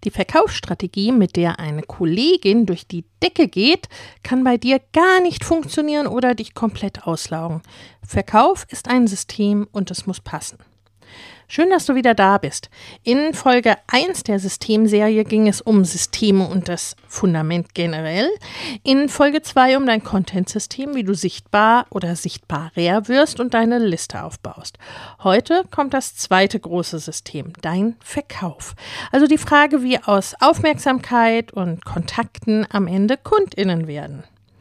Die Verkaufsstrategie, mit der eine Kollegin durch die Decke geht, kann bei dir gar nicht funktionieren oder dich komplett auslaugen. Verkauf ist ein System und es muss passen. Schön, dass du wieder da bist. In Folge 1 der Systemserie ging es um Systeme und das Fundament generell. In Folge 2 um dein Content-System, wie du sichtbar oder sichtbarer wirst und deine Liste aufbaust. Heute kommt das zweite große System, dein Verkauf. Also die Frage, wie aus Aufmerksamkeit und Kontakten am Ende KundInnen werden.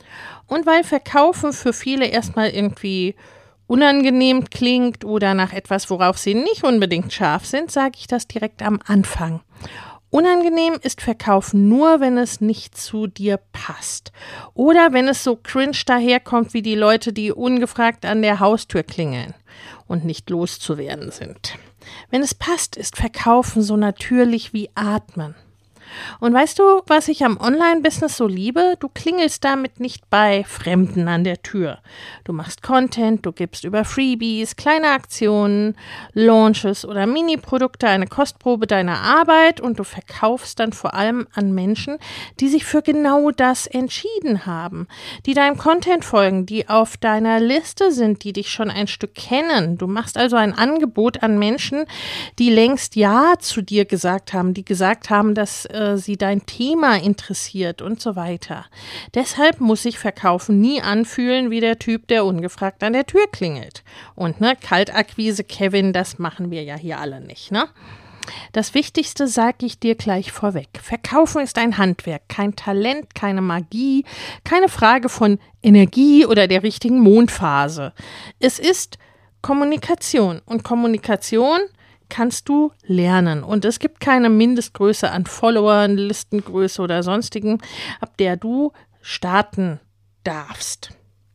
Und weil Verkaufen für viele erstmal irgendwie unangenehm klingt oder nach etwas, worauf sie nicht unbedingt scharf sind, sage ich das direkt am Anfang. Unangenehm ist Verkaufen nur, wenn es nicht zu dir passt. Oder wenn es so cringe daherkommt wie die Leute, die ungefragt an der Haustür klingeln und nicht loszuwerden sind. Wenn es passt, ist Verkaufen so natürlich wie Atmen. Und weißt du, was ich am Online-Business so liebe? Du klingelst damit nicht bei Fremden an der Tür. Du machst Content, du gibst über Freebies, kleine Aktionen, Launches oder Mini-Produkte eine Kostprobe deiner Arbeit und du verkaufst dann vor allem an Menschen, die sich für genau das entschieden haben, die deinem Content folgen, die auf deiner Liste sind, die dich schon ein Stück kennen. Du machst also ein Angebot an Menschen, die längst Ja zu dir gesagt haben, die gesagt haben, dass sie dein Thema interessiert und so weiter. Deshalb muss sich Verkaufen nie anfühlen wie der Typ, der ungefragt an der Tür klingelt. Und Kaltakquise, Kevin, das machen wir ja hier alle nicht, ne? Das Wichtigste sage ich dir gleich vorweg. Verkaufen ist ein Handwerk, kein Talent, keine Magie, keine Frage von Energie oder der richtigen Mondphase. Es ist Kommunikation und Kommunikation kannst du lernen. Und es gibt keine Mindestgröße an Followern, Listengröße oder sonstigen, ab der du starten darfst.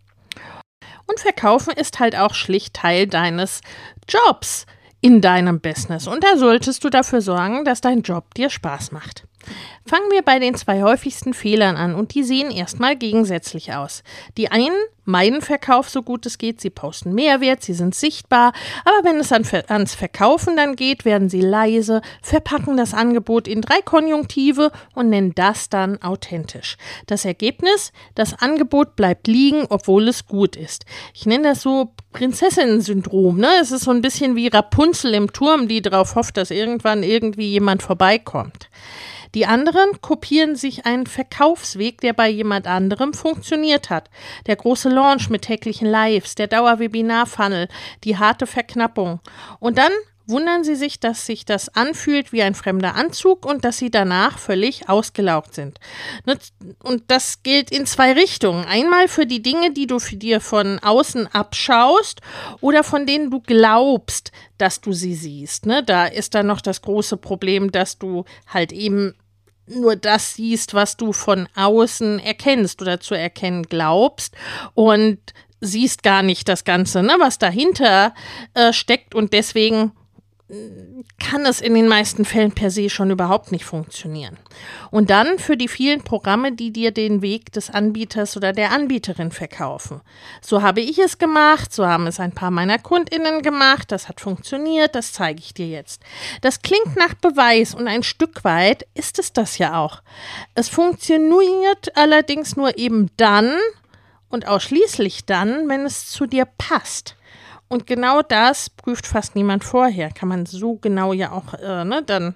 Und Verkaufen ist halt auch schlicht Teil deines Jobs in deinem Business. Und da solltest du dafür sorgen, dass dein Job dir Spaß macht. Fangen wir bei den 2 häufigsten Fehlern an und die sehen erstmal gegensätzlich aus. Die einen meiden Verkauf so gut es geht, sie posten Mehrwert, sie sind sichtbar, aber wenn es ans Verkaufen dann geht, werden sie leise, verpacken das Angebot in 3 Konjunktive und nennen das dann authentisch. Das Ergebnis, das Angebot bleibt liegen, obwohl es gut ist. Ich nenne das so Prinzessinnen-Syndrom, ne? Es ist so ein bisschen wie Rapunzel im Turm, die darauf hofft, dass irgendwann irgendwie jemand vorbeikommt. Die anderen kopieren sich einen Verkaufsweg, der bei jemand anderem funktioniert hat. Der große Launch mit täglichen Lives, der Dauerwebinar-Funnel, die harte Verknappung. Und dann wundern sie sich, dass sich das anfühlt wie ein fremder Anzug und dass sie danach völlig ausgelaugt sind. Und das gilt in 2 Richtungen. Einmal für die Dinge, die du für dir von außen abschaust oder von denen du glaubst, dass du sie siehst. Ne? Da ist dann noch das große Problem, dass du halt eben nur das siehst, was du von außen erkennst oder zu erkennen glaubst und siehst gar nicht das Ganze, ne, was dahinter steckt und deswegen kann es in den meisten Fällen per se schon überhaupt nicht funktionieren. Und dann für die vielen Programme, die dir den Weg des Anbieters oder der Anbieterin verkaufen. So habe ich es gemacht, so haben es ein paar meiner KundInnen gemacht, das hat funktioniert, das zeige ich dir jetzt. Das klingt nach Beweis und ein Stück weit ist es das ja auch. Es funktioniert allerdings nur eben dann und ausschließlich dann, wenn es zu dir passt. Und genau das prüft fast niemand vorher. Kann man so genau ja auch dann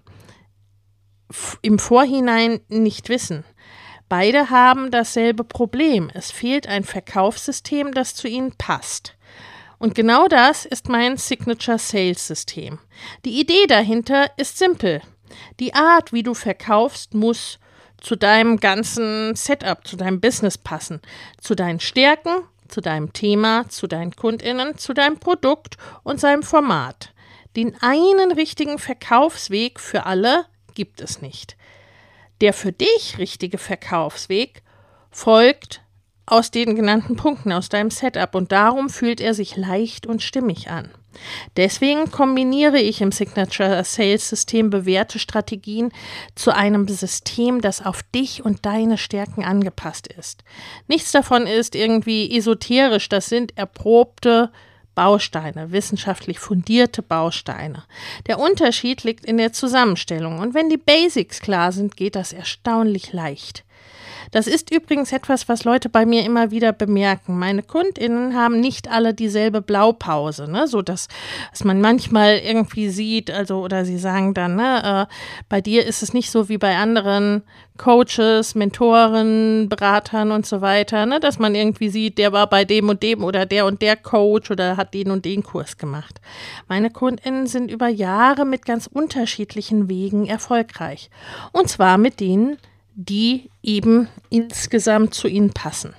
im Vorhinein nicht wissen. Beide haben dasselbe Problem. Es fehlt ein Verkaufssystem, das zu ihnen passt. Und genau das ist mein Signature Sales System. Die Idee dahinter ist simpel. Die Art, wie du verkaufst, muss zu deinem ganzen Setup, zu deinem Business passen, zu deinen Stärken, zu deinem Thema, zu deinen KundInnen, zu deinem Produkt und seinem Format. Den einen richtigen Verkaufsweg für alle gibt es nicht. Der für dich richtige Verkaufsweg folgt aus den genannten Punkten, aus deinem Setup und darum fühlt er sich leicht und stimmig an. Deswegen kombiniere ich im Signature Sales System bewährte Strategien zu einem System, das auf dich und deine Stärken angepasst ist. Nichts davon ist irgendwie esoterisch, das sind erprobte Bausteine, wissenschaftlich fundierte Bausteine. Der Unterschied liegt in der Zusammenstellung und wenn die Basics klar sind, geht das erstaunlich leicht. Das ist übrigens etwas, was Leute bei mir immer wieder bemerken. Meine KundInnen haben nicht alle dieselbe Blaupause, ne? So dass man manchmal irgendwie sieht, also oder sie sagen dann, bei dir ist es nicht so wie bei anderen Coaches, Mentoren, Beratern und so weiter, ne? Dass man irgendwie sieht, der war bei dem und dem oder der Coach oder hat den und den Kurs gemacht. Meine KundInnen sind über Jahre mit ganz unterschiedlichen Wegen erfolgreich. Und zwar mit denen, die eben insgesamt zu ihnen passen.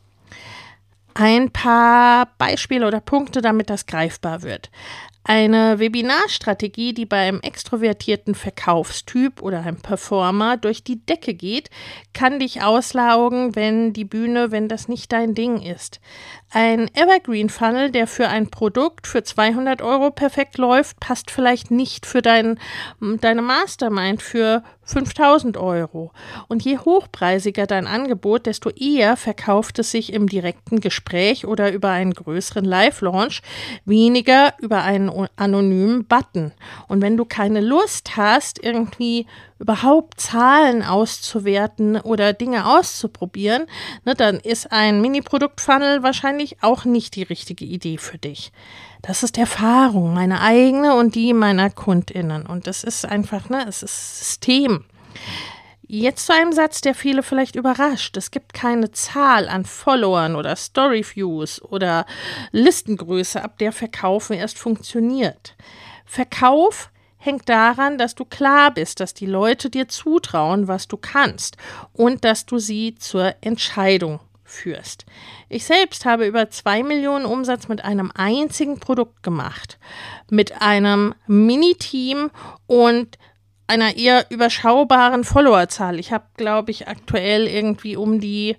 Ein paar Beispiele oder Punkte, damit das greifbar wird. Eine Webinarstrategie, die beim extrovertierten Verkaufstyp oder einem Performer durch die Decke geht, kann dich auslaugen, wenn das nicht dein Ding ist. Ein Evergreen-Funnel, der für ein Produkt für 200 € perfekt läuft, passt vielleicht nicht für deine Mastermind für 5.000 €. Und je hochpreisiger dein Angebot, desto eher verkauft es sich im direkten Gespräch oder über einen größeren Live-Launch, weniger über einen anonymen Button. Und wenn du keine Lust hast, irgendwie überhaupt Zahlen auszuwerten oder Dinge auszuprobieren, dann ist ein Mini-Produkt-Funnel wahrscheinlich auch nicht die richtige Idee für dich. Das ist Erfahrung, meine eigene und die meiner KundInnen. Und das ist einfach, es ist System. Jetzt zu einem Satz, der viele vielleicht überrascht. Es gibt keine Zahl an Followern oder Storyviews oder Listengröße, ab der Verkaufen erst funktioniert. Verkauf hängt daran, dass du klar bist, dass die Leute dir zutrauen, was du kannst und dass du sie zur Entscheidung führst. Ich selbst habe über 2 Millionen Umsatz mit einem einzigen Produkt gemacht, mit einem Mini-Team und einer eher überschaubaren Followerzahl. Ich habe, glaube ich, aktuell irgendwie um die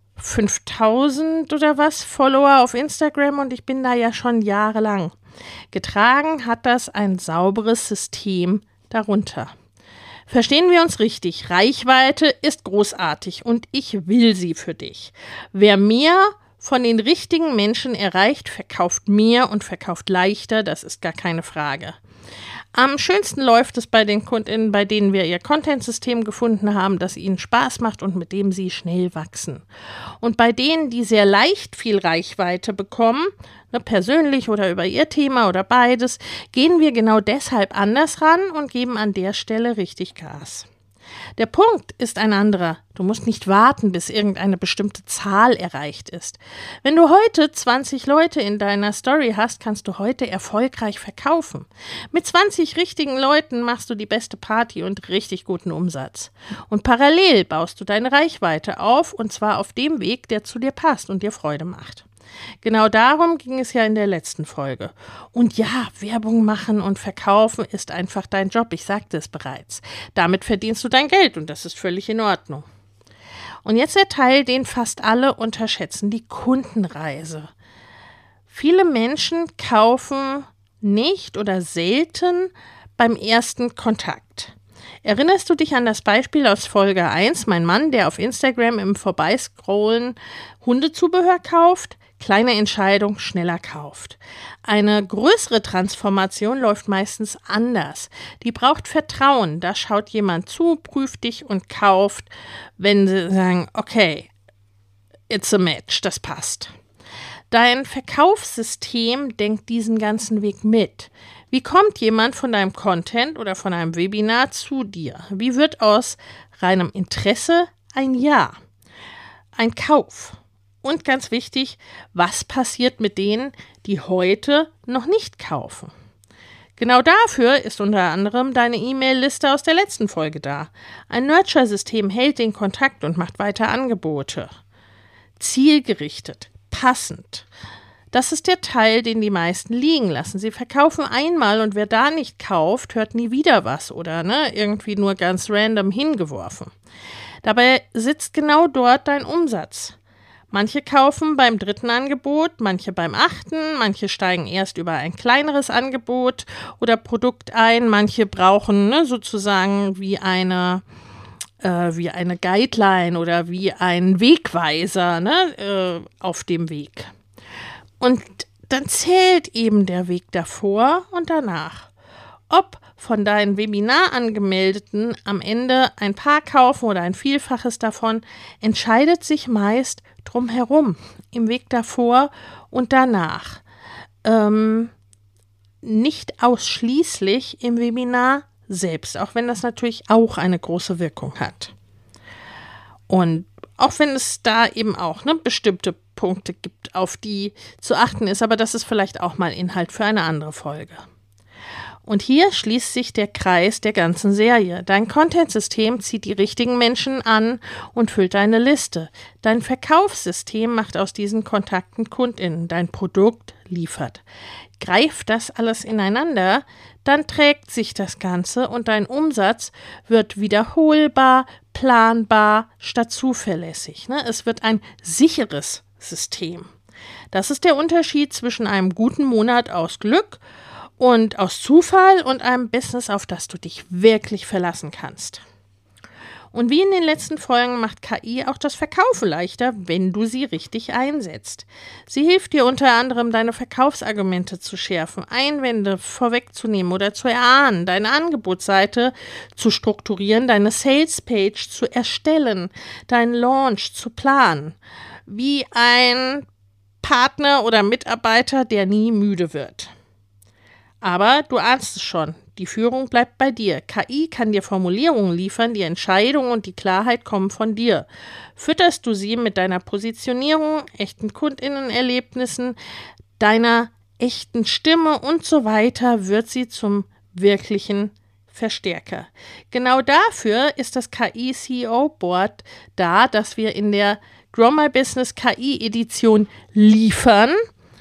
5.000 oder was Follower auf Instagram und ich bin da ja schon jahrelang. Getragen hat das ein sauberes System darunter. Verstehen wir uns richtig, Reichweite ist großartig und ich will sie für dich. Wer mehr von den richtigen Menschen erreicht, verkauft mehr und verkauft leichter, das ist gar keine Frage. Am schönsten läuft es bei den KundInnen, bei denen wir ihr Content-System gefunden haben, das ihnen Spaß macht und mit dem sie schnell wachsen. Und bei denen, die sehr leicht viel Reichweite bekommen, persönlich oder über ihr Thema oder beides, gehen wir genau deshalb anders ran und geben an der Stelle richtig Gas. Der Punkt ist ein anderer. Du musst nicht warten, bis irgendeine bestimmte Zahl erreicht ist. Wenn du heute 20 Leute in deiner Story hast, kannst du heute erfolgreich verkaufen. Mit 20 richtigen Leuten machst du die beste Party und richtig guten Umsatz. Und parallel baust du deine Reichweite auf, und zwar auf dem Weg, der zu dir passt und dir Freude macht. Genau darum ging es ja in der letzten Folge. Und ja, Werbung machen und verkaufen ist einfach dein Job, ich sagte es bereits. Damit verdienst du dein Geld und das ist völlig in Ordnung. Und jetzt der Teil, den fast alle unterschätzen, die Kundenreise. Viele Menschen kaufen nicht oder selten beim ersten Kontakt. Erinnerst du dich an das Beispiel aus Folge 1, mein Mann, der auf Instagram im Vorbeiscrollen Hundezubehör kauft? Kleine Entscheidung, schneller kauft. Eine größere Transformation läuft meistens anders. Die braucht Vertrauen. Da schaut jemand zu, prüft dich und kauft, wenn sie sagen, okay, it's a match, das passt. Dein Verkaufssystem denkt diesen ganzen Weg mit. Wie kommt jemand von deinem Content oder von einem Webinar zu dir? Wie wird aus reinem Interesse ein Ja? Ein Kauf? Und ganz wichtig, was passiert mit denen, die heute noch nicht kaufen? Genau dafür ist unter anderem deine E-Mail-Liste aus der letzten Folge da. Ein Nurture-System hält den Kontakt und macht weiter Angebote. Zielgerichtet, passend. Das ist der Teil, den die meisten liegen lassen. Sie verkaufen einmal und wer da nicht kauft, hört nie wieder was oder irgendwie nur ganz random hingeworfen. Dabei sitzt genau dort dein Umsatz. Manche kaufen beim 3. Angebot, manche beim 8., manche steigen erst über ein kleineres Angebot oder Produkt ein, manche brauchen sozusagen wie eine Guideline oder wie ein Wegweiser auf dem Weg. Und dann zählt eben der Weg davor und danach. Ob von deinen Webinar-Angemeldeten am Ende ein paar kaufen oder ein Vielfaches davon, entscheidet sich meist drumherum, im Weg davor und danach. Nicht ausschließlich im Webinar selbst, auch wenn das natürlich auch eine große Wirkung hat. Und auch wenn es da eben auch bestimmte Punkte gibt, auf die zu achten ist, aber das ist vielleicht auch mal Inhalt für eine andere Folge. Und hier schließt sich der Kreis der ganzen Serie. Dein Content-System zieht die richtigen Menschen an und füllt deine Liste. Dein Verkaufssystem macht aus diesen Kontakten KundInnen. Dein Produkt liefert. Greift das alles ineinander, dann trägt sich das Ganze und dein Umsatz wird wiederholbar, planbar statt zuverlässig. Es wird ein sicheres System. Das ist der Unterschied zwischen einem guten Monat aus Glück und aus Zufall und einem Business, auf das du dich wirklich verlassen kannst. Und wie in den letzten Folgen macht KI auch das Verkaufen leichter, wenn du sie richtig einsetzt. Sie hilft dir unter anderem, deine Verkaufsargumente zu schärfen, Einwände vorwegzunehmen oder zu erahnen, deine Angebotsseite zu strukturieren, deine Salespage zu erstellen, deinen Launch zu planen. Wie ein Partner oder Mitarbeiter, der nie müde wird. Aber du ahnst es schon, die Führung bleibt bei dir. KI kann dir Formulierungen liefern, die Entscheidungen und die Klarheit kommen von dir. Fütterst du sie mit deiner Positionierung, echten KundInnenerlebnissen, deiner echten Stimme und so weiter, wird sie zum wirklichen Verstärker. Genau dafür ist das KI-CEO-Board da, das wir in der Grow My Business KI-Edition liefern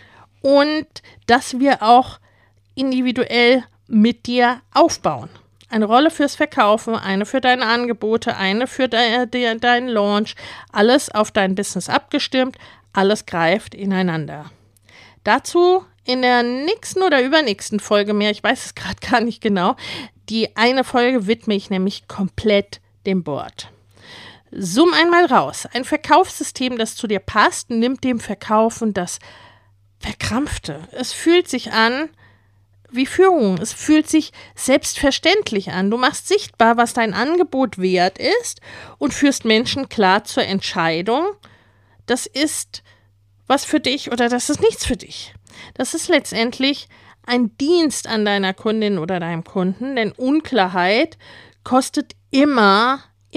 und dass wir auch individuell mit dir aufbauen. Eine Rolle fürs Verkaufen, eine für deine Angebote, eine für deinen Launch, alles auf dein Business abgestimmt, alles greift ineinander. Dazu in der nächsten oder übernächsten Folge mehr, ich weiß es gerade gar nicht genau, die eine Folge widme ich nämlich komplett dem Board. Zoom einmal raus. Ein Verkaufssystem, das zu dir passt, nimmt dem Verkaufen das Verkrampfte. Es fühlt sich an wie Führung. Es fühlt sich selbstverständlich an. Du machst sichtbar, was dein Angebot wert ist und führst Menschen klar zur Entscheidung, das ist was für dich oder das ist nichts für dich. Das ist letztendlich ein Dienst an deiner Kundin oder deinem Kunden, denn Unklarheit kostet immer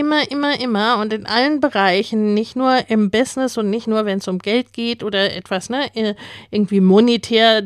und in allen Bereichen, nicht nur im Business und nicht nur, wenn es um Geld geht oder etwas irgendwie monetär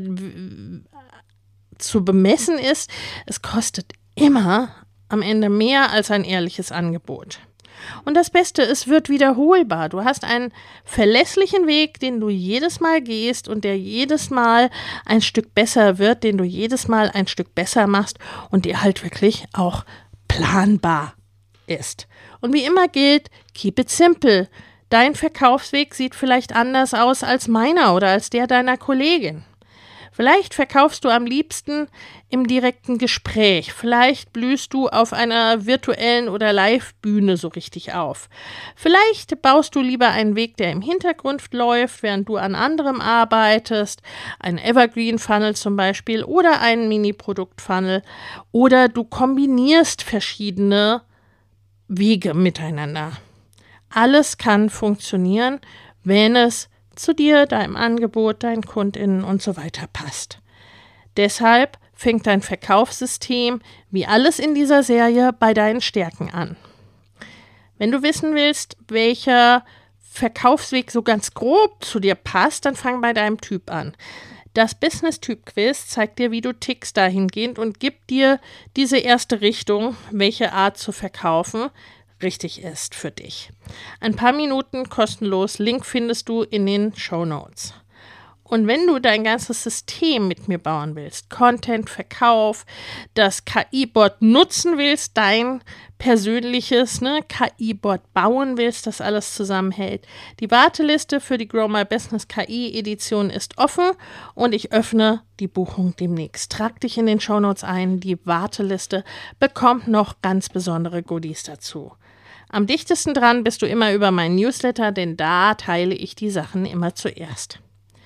zu bemessen ist, es kostet immer am Ende mehr als ein ehrliches Angebot. Und das Beste, es wird wiederholbar. Du hast einen verlässlichen Weg, den du jedes Mal gehst und der jedes Mal ein Stück besser wird, den du jedes Mal ein Stück besser machst und der halt wirklich auch planbar ist. Und wie immer gilt, keep it simple. Dein Verkaufsweg sieht vielleicht anders aus als meiner oder als der deiner Kollegin. Vielleicht verkaufst du am liebsten im direkten Gespräch. Vielleicht blühst du auf einer virtuellen oder Live-Bühne so richtig auf. Vielleicht baust du lieber einen Weg, der im Hintergrund läuft, während du an anderem arbeitest. Ein Evergreen-Funnel zum Beispiel oder einen Mini-Produkt-Funnel. Oder du kombinierst verschiedene Wege miteinander. Alles kann funktionieren, wenn es zu dir, deinem Angebot, deinen KundInnen und so weiter passt. Deshalb fängt dein Verkaufssystem, wie alles in dieser Serie, bei deinen Stärken an. Wenn du wissen willst, welcher Verkaufsweg so ganz grob zu dir passt, dann fang bei deinem Typ an. Das Business-Typ-Quiz zeigt dir, wie du tickst dahingehend und gibt dir diese erste Richtung, welche Art zu verkaufen richtig ist für dich. Ein paar Minuten kostenlos, Link findest du in den Shownotes. Und wenn du dein ganzes System mit mir bauen willst, Content, Verkauf, das KI-Board nutzen willst, dein persönliches KI-Board bauen willst, das alles zusammenhält. Die Warteliste für die Grow My Business KI-Edition ist offen und ich öffne die Buchung demnächst. Trag dich in den Shownotes ein, die Warteliste bekommt noch ganz besondere Goodies dazu. Am dichtesten dran bist du immer über meinen Newsletter, denn da teile ich die Sachen immer zuerst.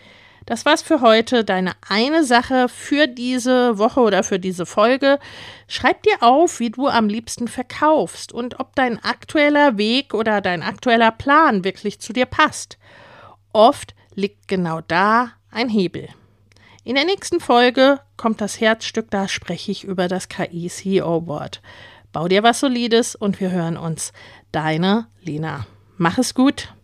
Das war's für heute. Deine eine Sache für diese Woche oder für diese Folge. Schreib dir auf, wie du am liebsten verkaufst und ob dein aktueller Weg oder dein aktueller Plan wirklich zu dir passt. Oft liegt genau da ein Hebel. In der nächsten Folge kommt das Herzstück, da spreche ich über das KI-CEO-Board. Bau dir was Solides und wir hören uns. Deine Lena. Mach es gut.